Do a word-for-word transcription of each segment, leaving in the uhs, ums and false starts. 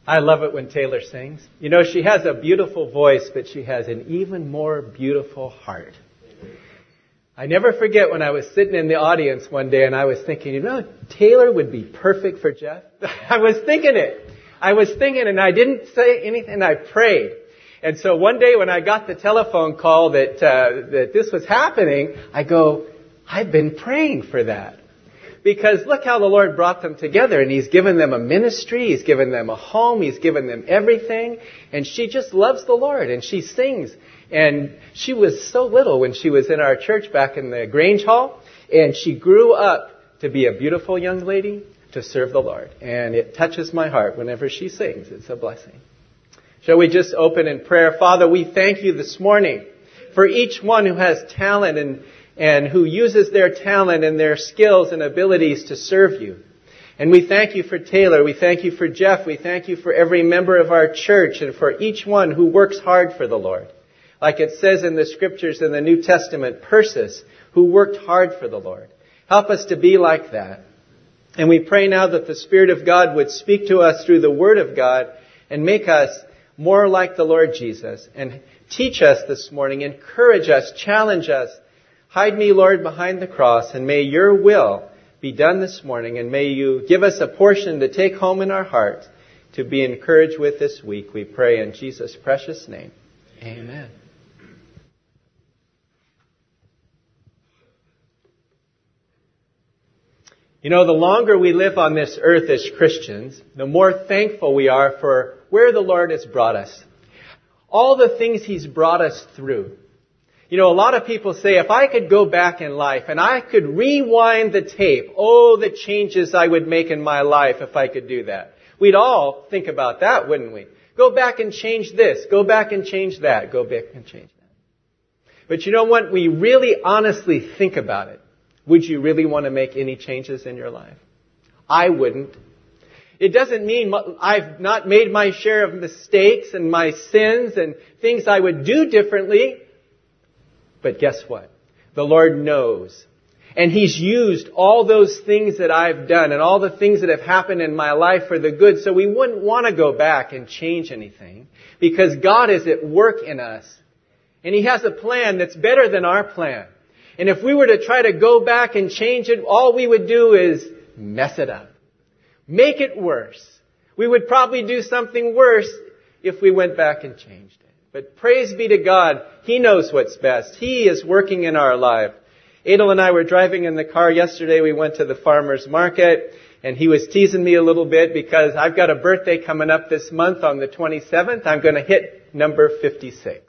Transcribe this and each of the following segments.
I love it when Taylor sings. You know, she has a beautiful voice, but she has an even more beautiful heart. I never forget when I was sitting in the audience one day and I was thinking, you know, Taylor would be perfect for Jeff. I was thinking it. I was thinking and I didn't say anything. I prayed. And so one day when I got the telephone call that uh, that this was happening, I go, I've been praying for that. Because look how the Lord brought them together, and He's given them a ministry, He's given them a home, He's given them everything, and she just loves the Lord, and she sings. And she was so little when she was in our church back in the Grange Hall, and she grew up to be a beautiful young lady to serve the Lord. And it touches my heart whenever she sings. It's a blessing. Shall we just open in prayer? Father, we thank You this morning for each one who has talent and and who uses their talent and their skills and abilities to serve You. And we thank You for Taylor. We thank You for Jeff. We thank You for every member of our church and for each one who works hard for the Lord. Like it says in the Scriptures in the New Testament, Persis, who worked hard for the Lord. Help us to be like that. And we pray now that the Spirit of God would speak to us through the Word of God and make us more like the Lord Jesus. And teach us this morning, encourage us, challenge us. Hide me, Lord, behind the cross, and may Your will be done this morning, and may You give us a portion to take home in our hearts to be encouraged with this week. We pray in Jesus' precious name. Amen. You know, the longer we live on this earth as Christians, the more thankful we are for where the Lord has brought us. All the things He's brought us through. You know, a lot of people say, if I could go back in life and I could rewind the tape, oh, the changes I would make in my life if I could do that. We'd all think about that, wouldn't we? Go back and change this. Go back and change that. Go back and change that. But you know what? We really honestly think about it. Would you really want to make any changes in your life? I wouldn't. It doesn't mean I've not made my share of mistakes and my sins and things I would do differently. But guess what? The Lord knows. And He's used all those things that I've done and all the things that have happened in my life for the good. So we wouldn't want to go back and change anything because God is at work in us. And He has a plan that's better than our plan. And if we were to try to go back and change it, all we would do is mess it up. Make it worse. We would probably do something worse if we went back and changed it. But praise be to God, He knows what's best. He is working in our life. Adel and I were driving in the car yesterday. We went to the farmer's market, and he was teasing me a little bit because I've got a birthday coming up this month on the twenty-seventh. I'm going to hit number fifty-six.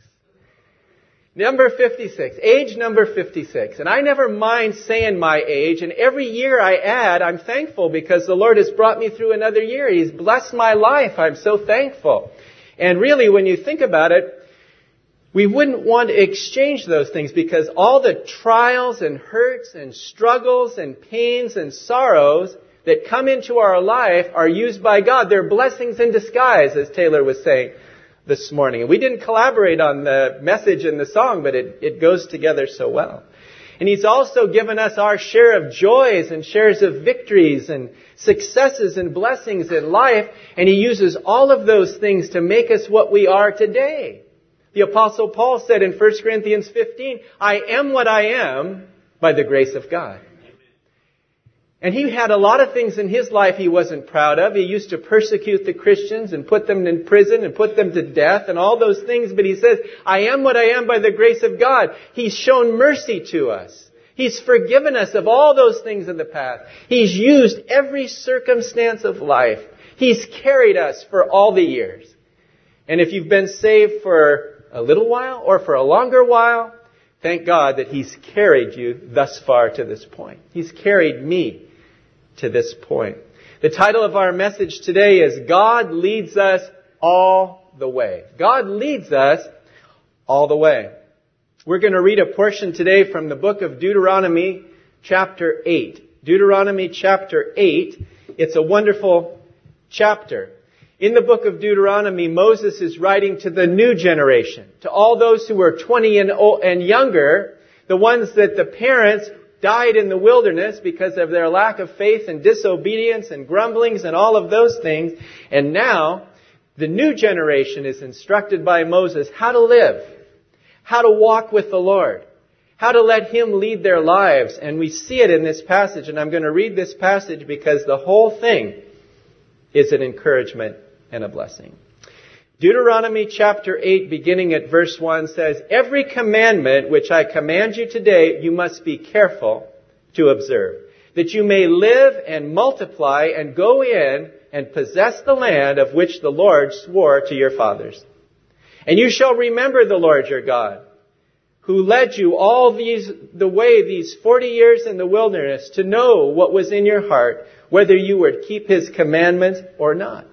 Number fifty-six. Age number fifty-six. And I never mind saying my age, and every year I add, I'm thankful because the Lord has brought me through another year. He's blessed my life. I'm so thankful. And really, when you think about it, we wouldn't want to exchange those things because all the trials and hurts and struggles and pains and sorrows that come into our life are used by God. They're blessings in disguise, as Taylor was saying this morning. And we didn't collaborate on the message and the song, but it, it goes together so well. And He's also given us our share of joys and shares of victories and successes and blessings in life. And He uses all of those things to make us what we are today. The Apostle Paul said in First Corinthians fifteen, I am what I am by the grace of God. And he had a lot of things in his life he wasn't proud of. He used to persecute the Christians and put them in prison and put them to death and all those things. But he says, I am what I am by the grace of God. He's shown mercy to us. He's forgiven us of all those things in the past. He's used every circumstance of life. He's carried us for all the years. And if you've been saved for a little while or for a longer while, thank God that He's carried you thus far to this point. He's carried me to this point. The title of our message today is God Leads Us All the Way. God leads us all the way. We're going to read a portion today from the book of Deuteronomy chapter eight. Deuteronomy chapter eight. It's a wonderful chapter. In the book of Deuteronomy, Moses is writing to the new generation, to all those who were twenty and, and younger, the ones that the parents died in the wilderness because of their lack of faith and disobedience and grumblings and all of those things. And now The new generation is instructed by Moses how to live, how to walk with the Lord, how to let Him lead their lives. And we see it in this passage. And I'm going to read this passage because the whole thing is an encouragement and a blessing. Deuteronomy chapter eight, beginning at verse one, says, "Every commandment which I command you today, you must be careful to observe, that you may live and multiply and go in and possess the land of which the Lord swore to your fathers. And you shall remember the Lord your God, who led you all these the way these forty years in the wilderness, to know what was in your heart, whether you would keep His commandments or not.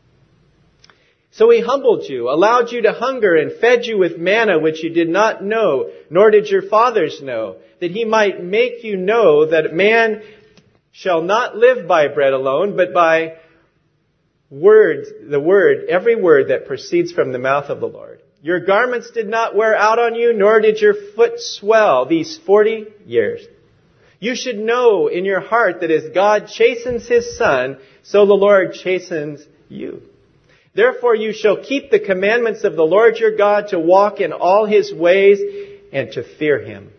So He humbled you, allowed you to hunger, and fed you with manna which you did not know, nor did your fathers know, that He might make you know that man shall not live by bread alone, but by words, the word, every word that proceeds from the mouth of the Lord. Your garments did not wear out on you, nor did your foot swell these forty years. You should know in your heart that as God chastens His Son, so the Lord chastens you. Therefore you shall keep the commandments of the Lord your God, to walk in all His ways and to fear Him.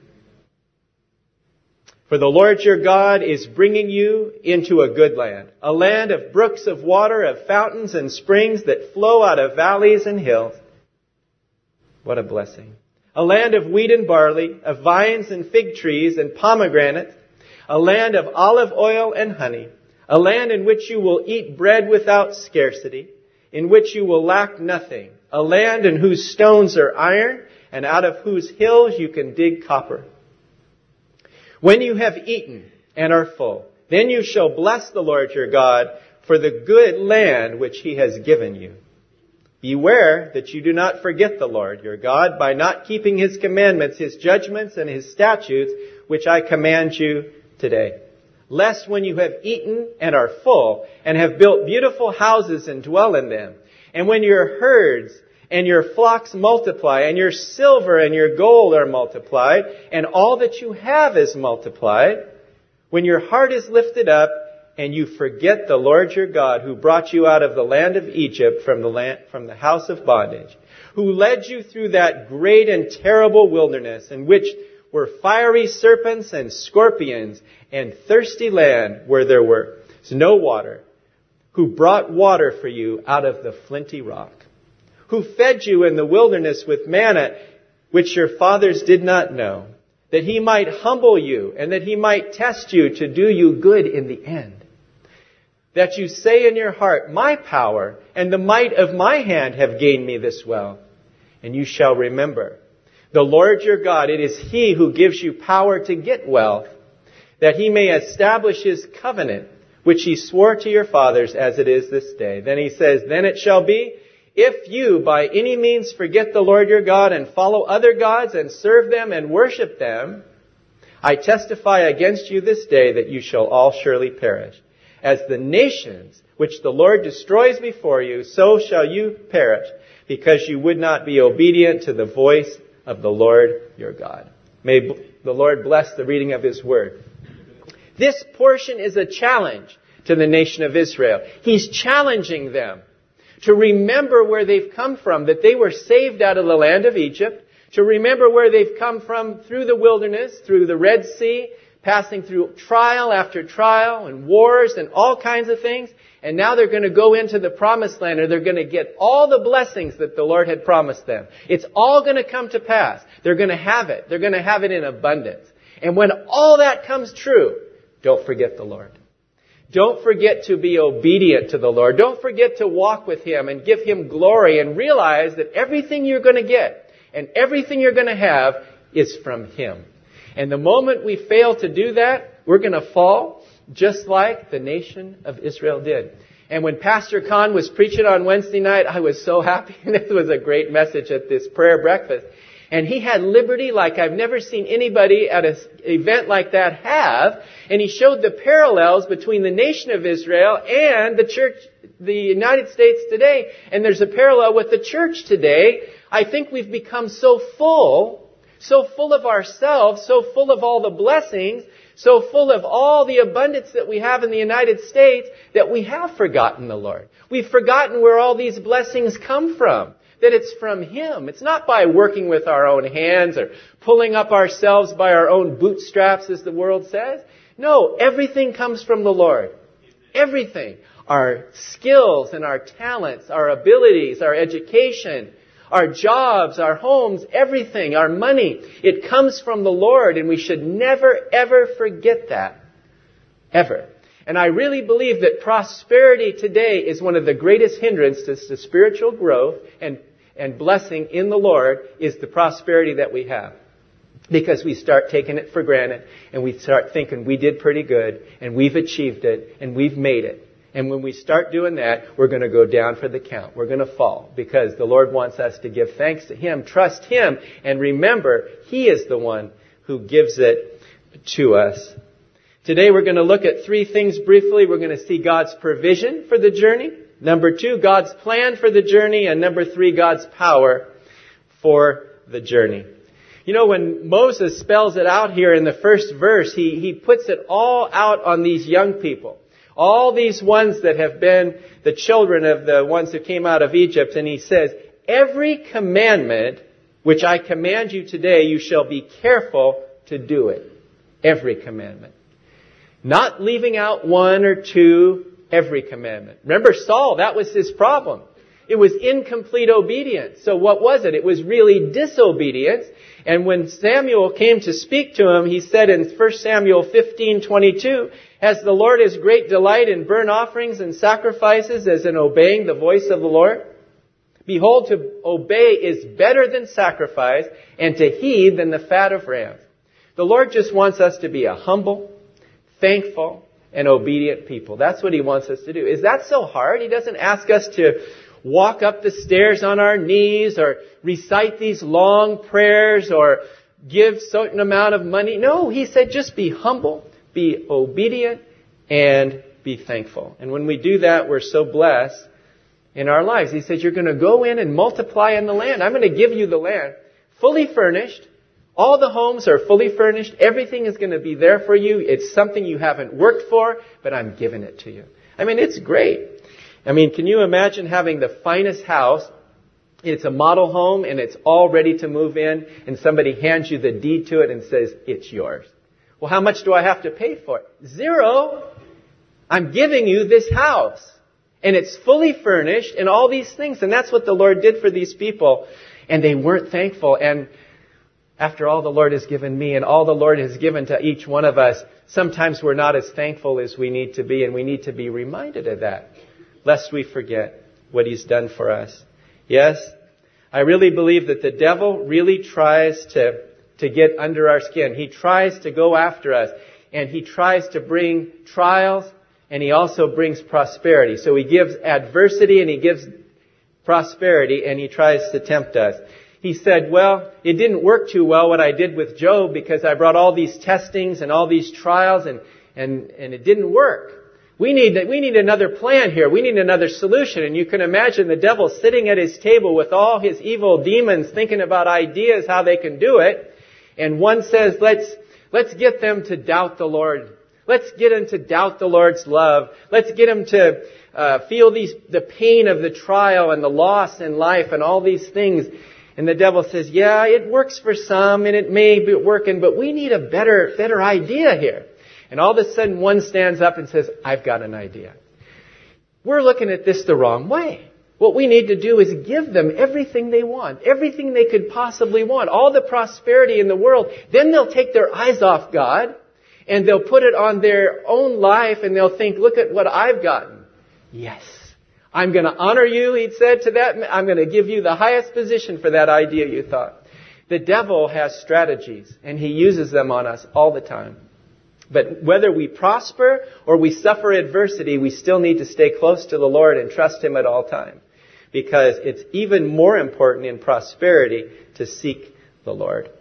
For the Lord your God is bringing you into a good land, a land of brooks of water, of fountains and springs that flow out of valleys and hills." What a blessing. "A land of wheat and barley, of vines and fig trees and pomegranates, a land of olive oil and honey, a land in which you will eat bread without scarcity, in which you will lack nothing, a land in whose stones are iron, and out of whose hills you can dig copper. When you have eaten and are full, then you shall bless the Lord your God for the good land which He has given you. Beware that you do not forget the Lord your God by not keeping His commandments, His judgments, and His statutes, which I command you today. Lest when you have eaten and are full, and have built beautiful houses and dwell in them, and when your herds and your flocks multiply, and your silver and your gold are multiplied, and all that you have is multiplied, when your heart is lifted up, and you forget the Lord your God, who brought you out of the land of Egypt from the land, from the house of bondage, who led you through that great and terrible wilderness, in which were fiery serpents and scorpions, and thirsty land where there was no water, who brought water for you out of the flinty rock, who fed you in the wilderness with manna, which your fathers did not know, that He might humble you, and that He might test you to do you good in the end. That you say in your heart, my power and the might of my hand have gained me this wealth. And you shall remember, the Lord your God, it is He who gives you power to get wealth, that He may establish His covenant, which He swore to your fathers, as it is this day. Then He says, then it shall be, if you by any means forget the Lord your God and follow other gods and serve them and worship them, I testify against you this day that you shall all surely perish. As the nations which the Lord destroys before you, so shall you perish, because you would not be obedient to the voice of the Lord your God. May the Lord bless the reading of His word. This portion is a challenge to the nation of Israel. He's challenging them to remember where they've come from, that they were saved out of the land of Egypt, to remember where they've come from through the wilderness, through the Red Sea, passing through trial after trial and wars and all kinds of things. And now they're going to go into the promised land, and they're going to get all the blessings that the Lord had promised them. It's all going to come to pass. They're going to have it. They're going to have it in abundance. And when all that comes true, don't forget the Lord. Don't forget to be obedient to the Lord. Don't forget to walk with Him and give Him glory, and realize that everything you're going to get and everything you're going to have is from Him. And the moment we fail to do that, we're going to fall just like the nation of Israel did. And when Pastor Kahn was preaching on Wednesday night, I was so happy. And it was a great message at this prayer breakfast. And he had liberty like I've never seen anybody at an event like that have. And he showed the parallels between the nation of Israel and the church, the United States today. And there's a parallel with the church today. I think we've become so full, so full of ourselves, so full of all the blessings, so full of all the abundance that we have in the United States that we have forgotten the Lord. We've forgotten where all these blessings come from. That it's from Him. It's not by working with our own hands or pulling up ourselves by our own bootstraps, as the world says. No, everything comes from the Lord. Everything. Our skills and our talents, our abilities, our education, our jobs, our homes, everything, our money. It comes from the Lord, and we should never, ever forget that. Ever. And I really believe that prosperity today is one of the greatest hindrances to spiritual growth and, and blessing in the Lord is the prosperity that we have. Because we start taking it for granted and we start thinking we did pretty good and we've achieved it and we've made it. And when we start doing that, we're going to go down for the count. We're going to fall because the Lord wants us to give thanks to Him, trust Him, and remember He is the one who gives it to us. Today we're going to look at three things briefly. We're going to see God's provision for the journey. Number two, God's plan for the journey. And number three, God's power for the journey. You know, when Moses spells it out here in the first verse, he, he puts it all out on these young people. All these ones that have been the children of the ones who came out of Egypt. And he says, every commandment which I command you today, you shall be careful to do it. Every commandment. Not leaving out one or two, every commandment. Remember Saul, that was his problem. It was incomplete obedience. So what was it? It was really disobedience. And when Samuel came to speak to him, he said in First Samuel fifteen twenty-two, as the Lord has great delight in burnt offerings and sacrifices as in obeying the voice of the Lord. Behold, to obey is better than sacrifice, and to heed than the fat of rams. The Lord just wants us to be a humble, thankful, and obedient people. That's what He wants us to do. Is that so hard? He doesn't ask us to walk up the stairs on our knees or recite these long prayers or give a certain amount of money. No, He said just be humble, be obedient, and be thankful. And when we do that, we're so blessed in our lives. He says you're going to go in and multiply in the land. I'm going to give you the land fully furnished. All the homes are fully furnished. Everything is going to be there for you. It's something you haven't worked for, but I'm giving it to you. I mean, it's great. I mean, can you imagine having the finest house? It's a model home and it's all ready to move in, and somebody hands you the deed to it and says, it's yours. Well, how much do I have to pay for it? Zero. I'm giving you this house. And it's fully furnished and all these things. And that's what the Lord did for these people. And they weren't thankful. And after all the Lord has given me and all the Lord has given to each one of us, sometimes we're not as thankful as we need to be, and we need to be reminded of that, lest we forget what He's done for us. Yes, I really believe that the devil really tries to, to get under our skin. He tries to go after us, and he tries to bring trials, and he also brings prosperity. So he gives adversity and he gives prosperity, and he tries to tempt us. He said, well, it didn't work too well what I did with Job because I brought all these testings and all these trials and, and, and it didn't work. We need, we need another plan here. We need another solution. And you can imagine the devil sitting at his table with all his evil demons thinking about ideas how they can do it. And one says, let's, let's get them to doubt the Lord. Let's get them to doubt the Lord's love. Let's get them to uh, feel these, the pain of the trial and the loss in life and all these things. And the devil says, yeah, it works for some and it may be working, but we need a better, better idea here. And all of a sudden one stands up and says, I've got an idea. We're looking at this the wrong way. What we need to do is give them everything they want, everything they could possibly want, all the prosperity in the world. Then they'll take their eyes off God and they'll put it on their own life and they'll think, look at what I've gotten. Yes. I'm going to honor you, he said to that. I'm going to give you the highest position for that idea you thought. The devil has strategies, and he uses them on us all the time. But whether we prosper or we suffer adversity, we still need to stay close to the Lord and trust Him at all times. Because it's even more important in prosperity to seek the Lord.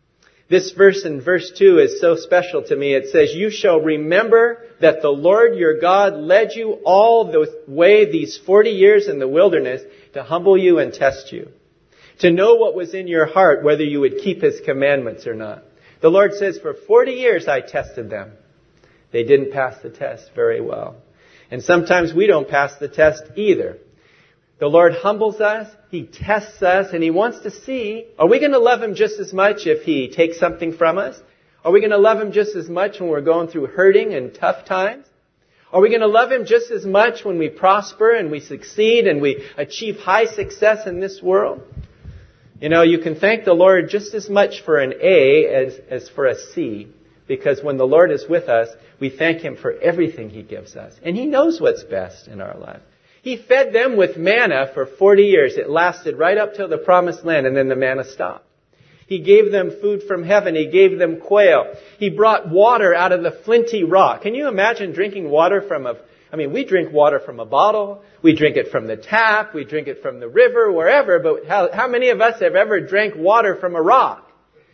This verse in verse two is so special to me. It says, you shall remember that the Lord your God led you all the way these forty years in the wilderness to humble you and test you. To know what was in your heart, whether you would keep His commandments or not. The Lord says, for forty years I tested them. They didn't pass the test very well. And sometimes we don't pass the test either. The Lord humbles us, He tests us, and He wants to see, are we going to love Him just as much if He takes something from us? Are we going to love Him just as much when we're going through hurting and tough times? Are we going to love Him just as much when we prosper and we succeed and we achieve high success in this world? You know, you can thank the Lord just as much for an A as, as for a C, because when the Lord is with us, we thank Him for everything He gives us. And He knows what's best in our life. He fed them with manna for forty years. It lasted right up till the promised land, and then the manna stopped. He gave them food from heaven. He gave them quail. He brought water out of the flinty rock. Can you imagine drinking water from a... I mean, we drink water from a bottle. We drink it from the tap. We drink it from the river, wherever. But how, how many of us have ever drank water from a rock?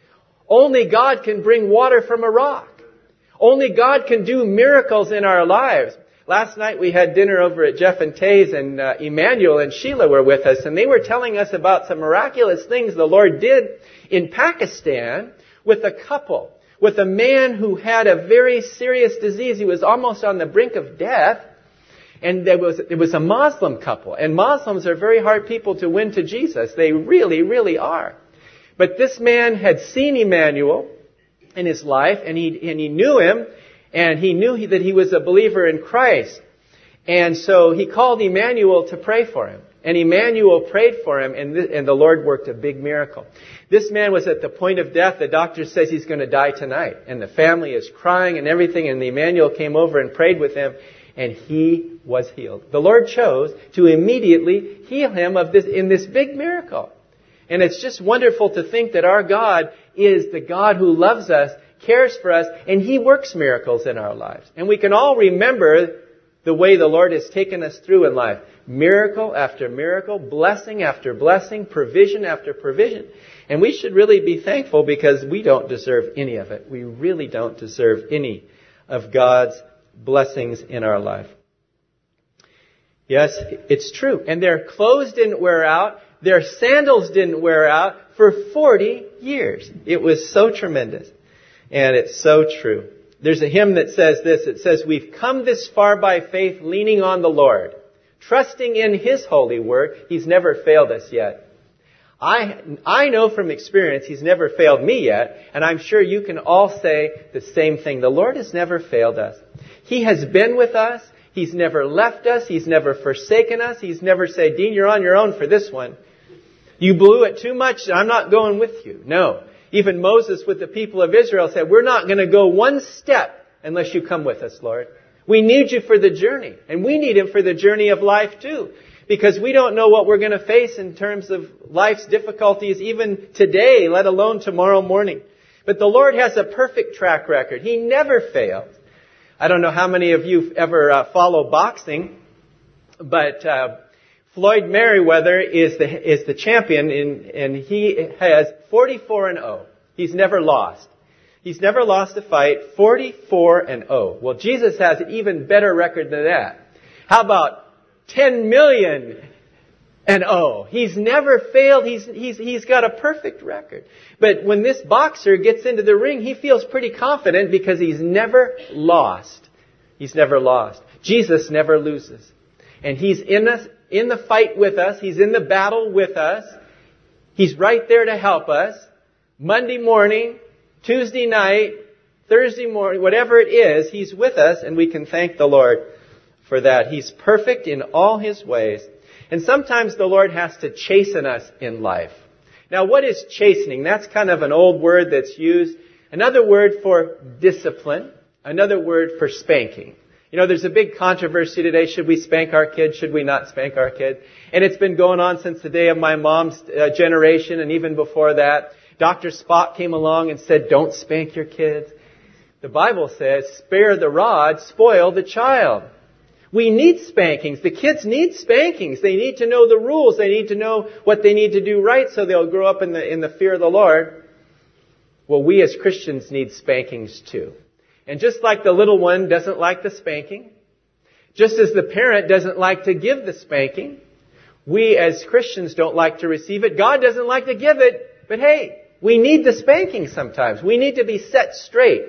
Only God can bring water from a rock. Only God can do miracles in our lives. Last night we had dinner over at Jeff and Tay's, and uh, Emmanuel and Sheila were with us, and they were telling us about some miraculous things the Lord did in Pakistan with a couple, with a man who had a very serious disease. He was almost on the brink of death, and there was, it was a Muslim couple, and Muslims are very hard people to win to Jesus. They really, really are. But this man had seen Emmanuel in his life, and he, and he knew him, and he knew he, that he was a believer in Christ. And so he called Emmanuel to pray for him. And Emmanuel prayed for him, and, th- and the Lord worked a big miracle. This man was at the point of death. The doctor says he's going to die tonight. And the family is crying and everything, and Emmanuel came over and prayed with him, and he was healed. The Lord chose to immediately heal him of this in this big miracle. And it's just wonderful to think that our God is the God who loves us, cares for us, and He works miracles in our lives. And we can all remember the way the Lord has taken us through in life. Miracle after miracle, blessing after blessing, provision after provision. And we should really be thankful, because we don't deserve any of it. We really don't deserve any of God's blessings in our life. Yes, it's true. And their clothes didn't wear out. Their sandals didn't wear out for forty years. It was so tremendous. And it's so true. There's a hymn that says this. It says, we've come this far by faith, leaning on the Lord, trusting in His holy word. He's never failed us yet. I, I know from experience He's never failed me yet. And I'm sure you can all say the same thing. The Lord has never failed us. He has been with us. He's never left us. He's never forsaken us. He's never said, Dean, you're on your own for this one. You blew it too much. I'm not going with you. No. Even Moses with the people of Israel said, we're not going to go one step unless you come with us, Lord. We need you for the journey. And we need Him for the journey of life too. Because we don't know what we're going to face in terms of life's difficulties even today, let alone tomorrow morning. But the Lord has a perfect track record. He never fails. I don't know how many of you ever uh, follow boxing, but uh, Floyd Mayweather is the is the champion, in, and he has forty-four and oh. He's never lost. He's never lost a fight, forty-four and oh. Well, Jesus has an even better record than that. How about ten million and oh? He's never failed. He's he's he's got a perfect record. But when this boxer gets into the ring, he feels pretty confident because he's never lost. He's never lost. Jesus never loses. And He's in us, in the fight with us. He's in the battle with us. He's right there to help us. Monday morning, Tuesday night, Thursday morning, whatever it is, He's with us, and we can thank the Lord for that. He's perfect in all His ways. And sometimes the Lord has to chasten us in life. Now, what is chastening? That's kind of an old word that's used. Another word for discipline. Another word for spanking. You know, there's a big controversy today. Should we spank our kids? Should we not spank our kids? And it's been going on since the day of my mom's uh, generation, and even before that. Doctor Spock came along and said, don't spank your kids. The Bible says, spare the rod, spoil the child. We need spankings. The kids need spankings. They need to know the rules. They need to know what they need to do right so they'll grow up in the, in the fear of the Lord. Well, we as Christians need spankings too. And just like the little one doesn't like the spanking, just as the parent doesn't like to give the spanking, we as Christians don't like to receive it. God doesn't like to give it, but hey, We need the spanking sometimes. We need to be set straight.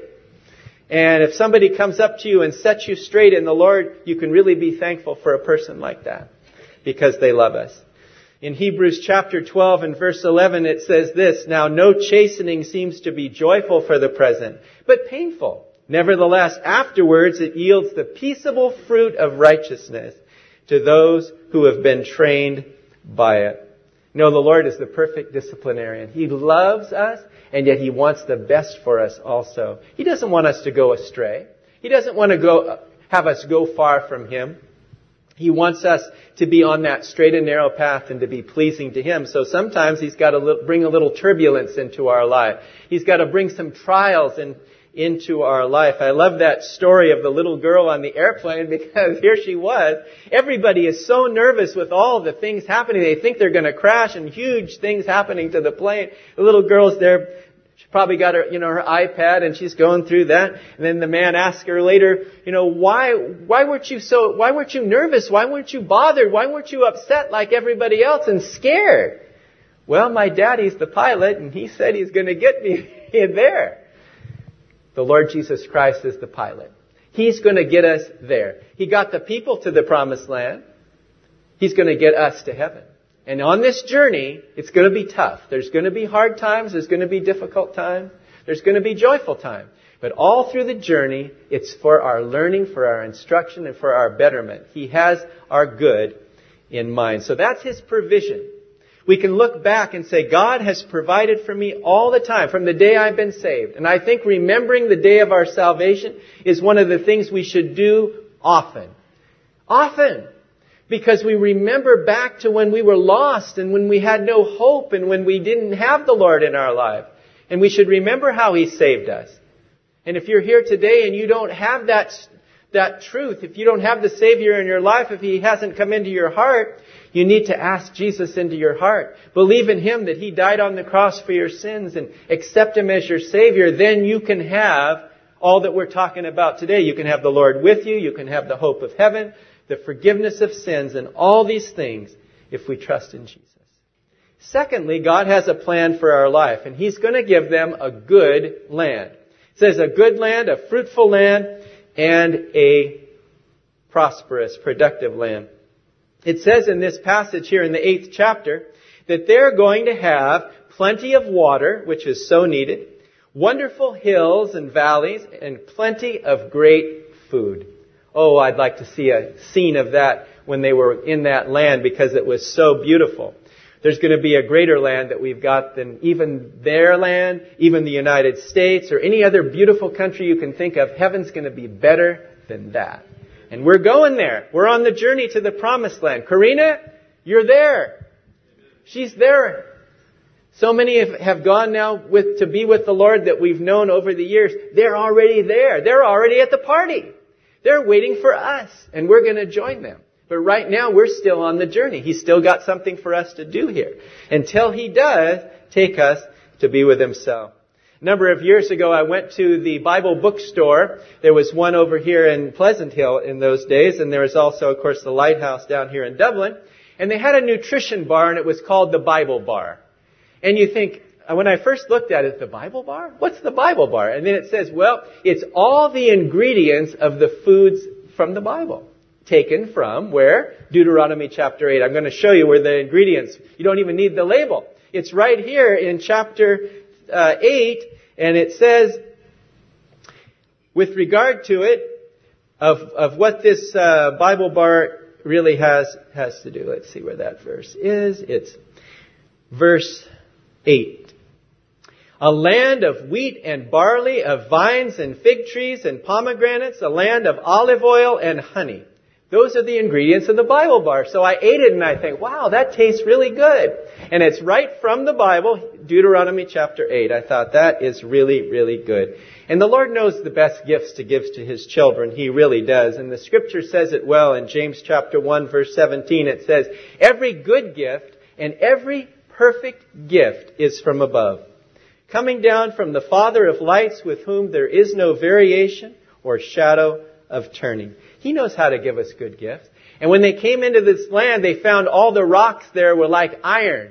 And if somebody comes up to you and sets you straight in the Lord, you can really be thankful for a person like that because they love us. In Hebrews chapter twelve and verse eleven, it says this, "Now no chastening seems to be joyful for the present, but painful. Nevertheless, afterwards it yields the peaceable fruit of righteousness to those who have been trained by it." You know, the Lord is the perfect disciplinarian. He loves us, and yet He wants the best for us also. He doesn't want us to go astray. He doesn't want to go have us go far from Him. He wants us to be on that straight and narrow path and to be pleasing to Him. So sometimes He's got to bring a little turbulence into our life. He's got to bring some trials in, into our life. I love that story of the little girl on the airplane because here she was. Everybody is so nervous with all the things happening. They think they're going to crash and huge things happening to the plane. The little girl's there. She probably got her, you know, her iPad and she's going through that. And then the man asked her later, you know, why, why weren't you so, why weren't you nervous? Why weren't you bothered? Why weren't you upset like everybody else and scared? Well, my daddy's the pilot and he said he's going to get me in there. The Lord Jesus Christ is the pilot. He's going to get us there. He got the people to the promised land. He's going to get us to heaven. And on this journey, it's going to be tough. There's going to be hard times. There's going to be difficult times. There's going to be joyful times. But all through the journey, it's for our learning, for our instruction, and for our betterment. He has our good in mind. So that's His provision. We can look back and say, God has provided for me all the time from the day I've been saved. And I think remembering the day of our salvation is one of the things we should do often. Often. Because we remember back to when we were lost and when we had no hope and when we didn't have the Lord in our life. And we should remember how He saved us. And if you're here today and you don't have that, that truth, if you don't have the Savior in your life, if He hasn't come into your heart, you need to ask Jesus into your heart. Believe in Him that He died on the cross for your sins and accept Him as your Savior. Then you can have all that we're talking about today. You can have the Lord with you. You can have the hope of heaven, the forgiveness of sins, and all these things if we trust in Jesus. Secondly, God has a plan for our life, and He's going to give them a good land. It says a good land, a fruitful land, and a prosperous, productive land. It says in this passage here in the eighth chapter that they're going to have plenty of water, which is so needed, wonderful hills and valleys, and plenty of great food. Oh, I'd like to see a scene of that when they were in that land because it was so beautiful. There's going to be a greater land that we've got than even their land, even the United States, or any other beautiful country you can think of. Heaven's going to be better than that. And we're going there. We're on the journey to the promised land. Karina, you're there. She's there. So many have, have gone now with to be with the Lord that we've known over the years. They're already there. They're already at the party. They're waiting for us, and we're going to join them. But right now, we're still on the journey. He's still got something for us to do here until He does take us to be with Himself. A number of years ago, I went to the Bible bookstore. There was one over here in Pleasant Hill in those days, and there was also, of course, the Lighthouse down here in Dublin. And they had a nutrition bar, and it was called the Bible Bar. And you think, when I first looked at it, the Bible Bar? What's the Bible Bar? And then it says, well, it's all the ingredients of the foods from the Bible. Taken from where? Deuteronomy chapter eight. I'm going to show you where the ingredients, you don't even need the label. It's right here in chapter uh, eight, and it says, with regard to it, of, of what this uh, Bible Bar really has, has to do. Let's see where that verse is. It's verse eight. A land of wheat and barley, of vines and fig trees and pomegranates, a land of olive oil and honey. Those are the ingredients of the Bible Bar. So I ate it and I think, wow, that tastes really good. And it's right from the Bible, Deuteronomy chapter eight. I thought that is really, really good. And the Lord knows the best gifts to give to His children. He really does. And the Scripture says it well in James chapter one, verse seventeen. It says, every good gift and every perfect gift is from above, coming down from the Father of lights, with whom there is no variation or shadow of turning. He knows how to give us good gifts. And when they came into this land, they found all the rocks there were like iron.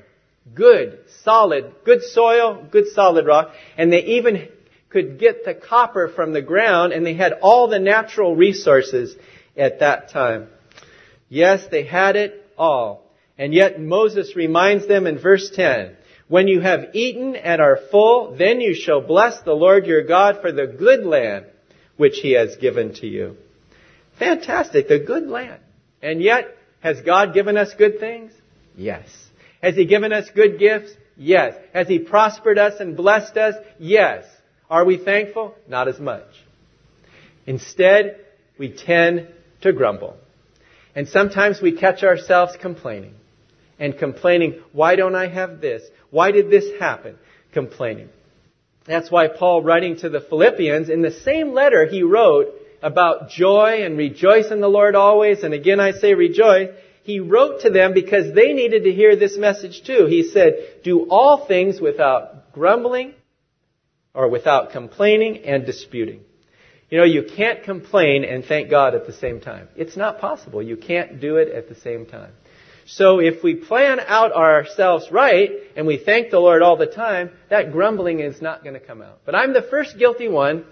Good, solid, good soil, good solid rock. And they even could get the copper from the ground, and they had all the natural resources at that time. Yes, they had it all. And yet Moses reminds them in verse ten, when you have eaten and are full, then you shall bless the Lord your God for the good land which He has given to you. Fantastic, the good land. And yet, has God given us good things? Yes. Has He given us good gifts? Yes. Has He prospered us and blessed us? Yes. Are we thankful? Not as much. Instead, we tend to grumble. And sometimes we catch ourselves complaining. And complaining, why don't I have this? Why did this happen? Complaining. That's why Paul, writing to the Philippians, in the same letter he wrote about joy and rejoice in the Lord always, and again I say rejoice, he wrote to them because they needed to hear this message too. He said, do all things without grumbling or without complaining and disputing. You know, you can't complain and thank God at the same time. It's not possible. You can't do it at the same time. So if we plan out ourselves right and we thank the Lord all the time, that grumbling is not going to come out. But I'm the first guilty one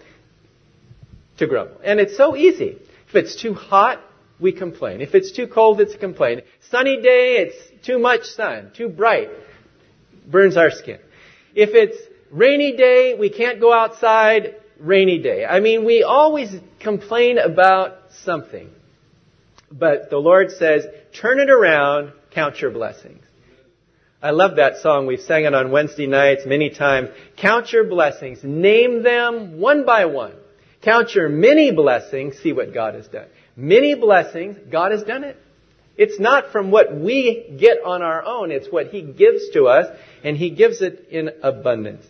to grumble. And it's so easy. If it's too hot, we complain. If it's too cold, it's a complaint. Sunny day, it's too much sun, too bright, burns our skin. If it's rainy day, we can't go outside, rainy day. I mean, we always complain about something. But the Lord says, turn it around, count your blessings. I love that song. We've sang it on Wednesday nights many times. Count your blessings. Name them one by one. Count your many blessings. See what God has done. Many blessings. God has done it. It's not from what we get on our own. It's what He gives to us, and He gives it in abundance.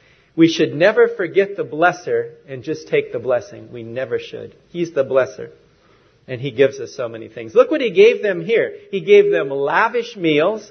We should never forget the blesser and just take the blessing. We never should. He's the blesser. And He gives us so many things. Look what He gave them here. He gave them lavish meals,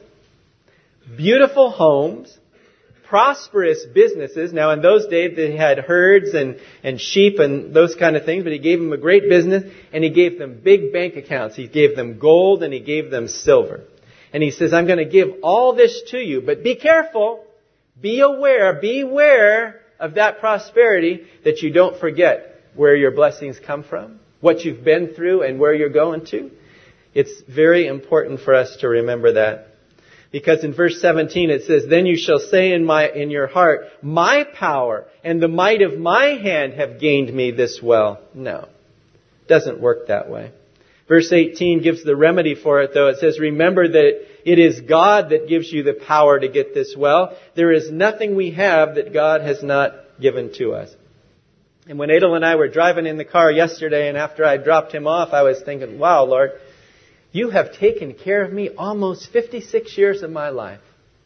beautiful homes, prosperous businesses. Now, in those days, they had herds and, and sheep and those kind of things, but He gave them a great business, and He gave them big bank accounts. He gave them gold, and He gave them silver. And He says, I'm going to give all this to you, but be careful, be aware, beware of that prosperity, that you don't forget where your blessings come from, what you've been through, and where you're going to. It's very important for us to remember that. Because in verse seventeen it says, then you shall say in my in your heart, my power and the might of my hand have gained me this well. No, it doesn't work that way. Verse eighteen gives the remedy for it, though. It says, remember that it is God that gives you the power to get this well. There is nothing we have that God has not given to us. And when Adel and I were driving in the car yesterday, and after I dropped him off, I was thinking, wow, Lord, You have taken care of me almost fifty-six years of my life.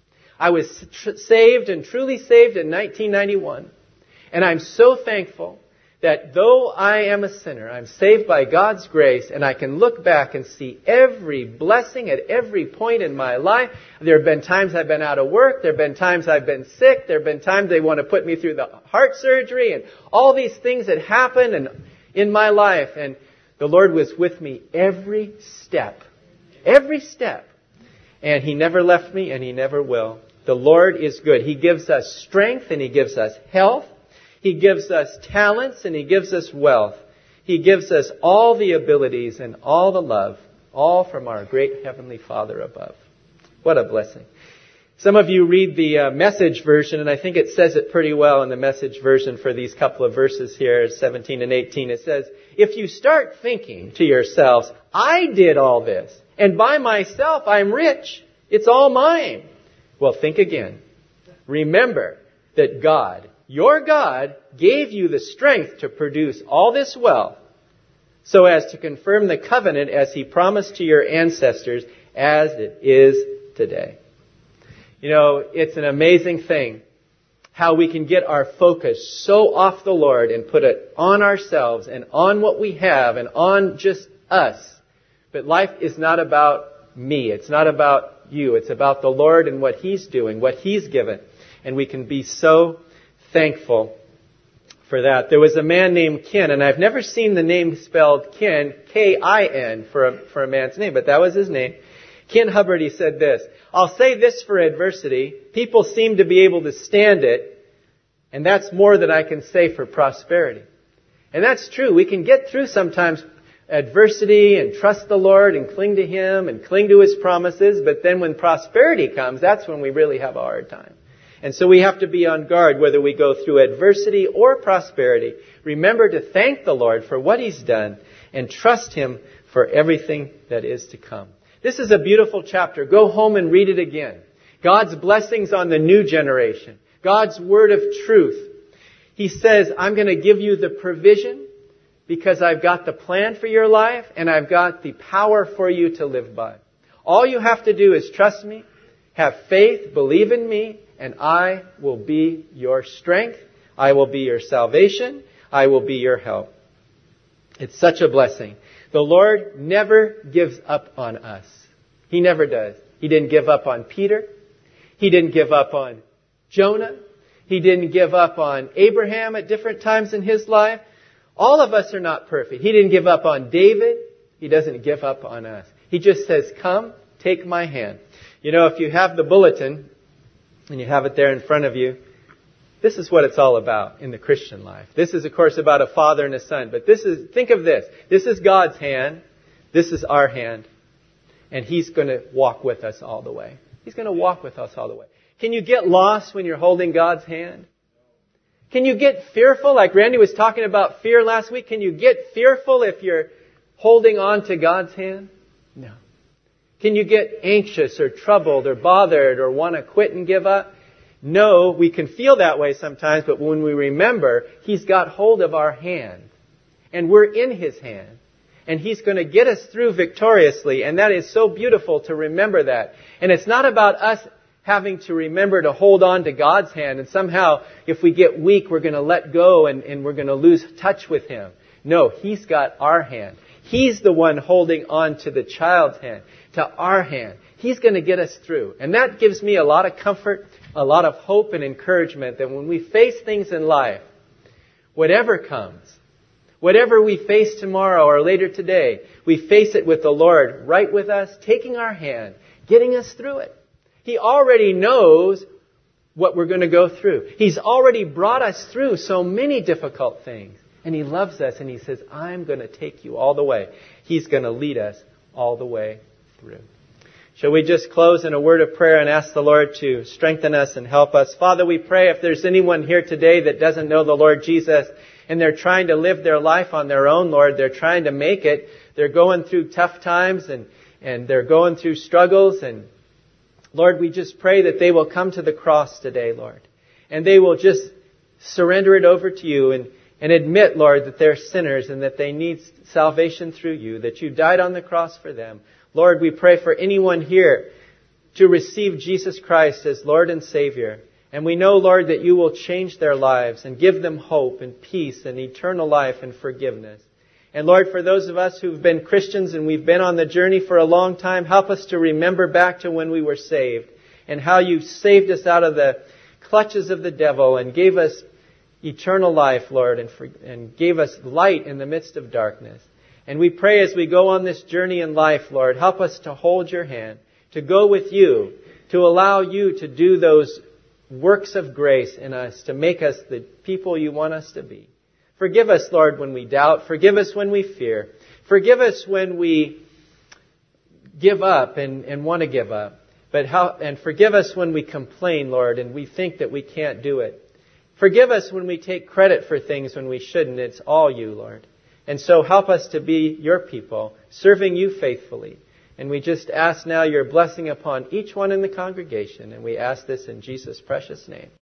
I was tr- saved and truly saved in nineteen ninety-one. And I'm so thankful that though I am a sinner, I'm saved by God's grace, and I can look back and see every blessing at every point in my life. There have been times I've been out of work. There have been times I've been sick. There have been times they want to put me through the heart surgery and all these things that happened and in my life. And the Lord was with me every step. Every step. And He never left me, and He never will. The Lord is good. He gives us strength, and He gives us health. He gives us talents, and He gives us wealth. He gives us all the abilities and all the love, all from our great Heavenly Father above. What a blessing. Some of you read the uh, Message version, and I think it says it pretty well in the Message version for these couple of verses here, seventeen and eighteen. It says, if you start thinking to yourselves, I did all this, and by myself I'm rich, it's all mine. Well, think again. Remember that God, your God, gave you the strength to produce all this wealth so as to confirm the covenant as He promised to your ancestors as it is today. You know, it's an amazing thing how we can get our focus so off the Lord and put it on ourselves and on what we have and on just us. But life is not about me. It's not about you. It's about the Lord and what He's doing, what He's given. And we can be so thankful for that. There was a man named Ken, and I've never seen the name spelled Ken, K I N, for a, for a man's name, but that was his name. Ken Hubbard, he said this, I'll say this for adversity. People seem to be able to stand it, and that's more than I can say for prosperity. And that's true. We can get through sometimes adversity and trust the Lord and cling to Him and cling to His promises, but then when prosperity comes, that's when we really have a hard time. And so we have to be on guard whether we go through adversity or prosperity. Remember to thank the Lord for what He's done and trust Him for everything that is to come. This is a beautiful chapter. Go home and read it again. God's blessings on the new generation. God's word of truth. He says, I'm going to give you the provision because I've got the plan for your life and I've got the power for you to live by. All you have to do is trust me, have faith, believe in me, and I will be your strength. I will be your salvation. I will be your help. It's such a blessing. The Lord never gives up on us. He never does. He didn't give up on Peter. He didn't give up on Jonah. He didn't give up on Abraham at different times in his life. All of us are not perfect. He didn't give up on David. He doesn't give up on us. He just says, come, take my hand. You know, if you have the bulletin, and you have it there in front of you, this is what it's all about in the Christian life. This is, of course, about a father and a son. But this is, think of this. This is God's hand. This is our hand. And He's going to walk with us all the way. He's going to walk with us all the way. Can you get lost when you're holding God's hand? Can you get fearful? Like Randy was talking about fear last week. Can you get fearful if you're holding on to God's hand? No. Can you get anxious or troubled or bothered or want to quit and give up? No, we can feel that way sometimes, but when we remember, He's got hold of our hand. And we're in His hand. And He's going to get us through victoriously. And that is so beautiful to remember that. And it's not about us having to remember to hold on to God's hand. And somehow, if we get weak, we're going to let go and, and we're going to lose touch with Him. No, He's got our hand. He's the one holding on to the child's hand, to our hand. He's going to get us through. And that gives me a lot of comfort, a lot of hope and encouragement that when we face things in life, whatever comes, whatever we face tomorrow or later today, we face it with the Lord right with us, taking our hand, getting us through it. He already knows what we're going to go through. He's already brought us through so many difficult things. And He loves us and He says, I'm going to take you all the way. He's going to lead us all the way through. Shall we just close in a word of prayer and ask the Lord to strengthen us and help us? Father, we pray if there's anyone here today that doesn't know the Lord Jesus and they're trying to live their life on their own, Lord, they're trying to make it. They're going through tough times and, and they're going through struggles. And Lord, we just pray that they will come to the cross today, Lord. And they will just surrender it over to you and And admit, Lord, that they're sinners and that they need salvation through you, that you died on the cross for them. Lord, we pray for anyone here to receive Jesus Christ as Lord and Savior. And we know, Lord, that you will change their lives and give them hope and peace and eternal life and forgiveness. And Lord, for those of us who've been Christians and we've been on the journey for a long time, help us to remember back to when we were saved and how you saved us out of the clutches of the devil and gave us eternal life, Lord, and, for, and gave us light in the midst of darkness. And we pray as we go on this journey in life, Lord, help us to hold your hand, to go with you, to allow you to do those works of grace in us, to make us the people you want us to be. Forgive us, Lord, when we doubt. Forgive us when we fear. Forgive us when we give up and, and want to give up. But how, and forgive us when we complain, Lord, and we think that we can't do it. Forgive us when we take credit for things when we shouldn't. It's all you, Lord. And so help us to be your people, serving you faithfully. And we just ask now your blessing upon each one in the congregation. And we ask this in Jesus' precious name.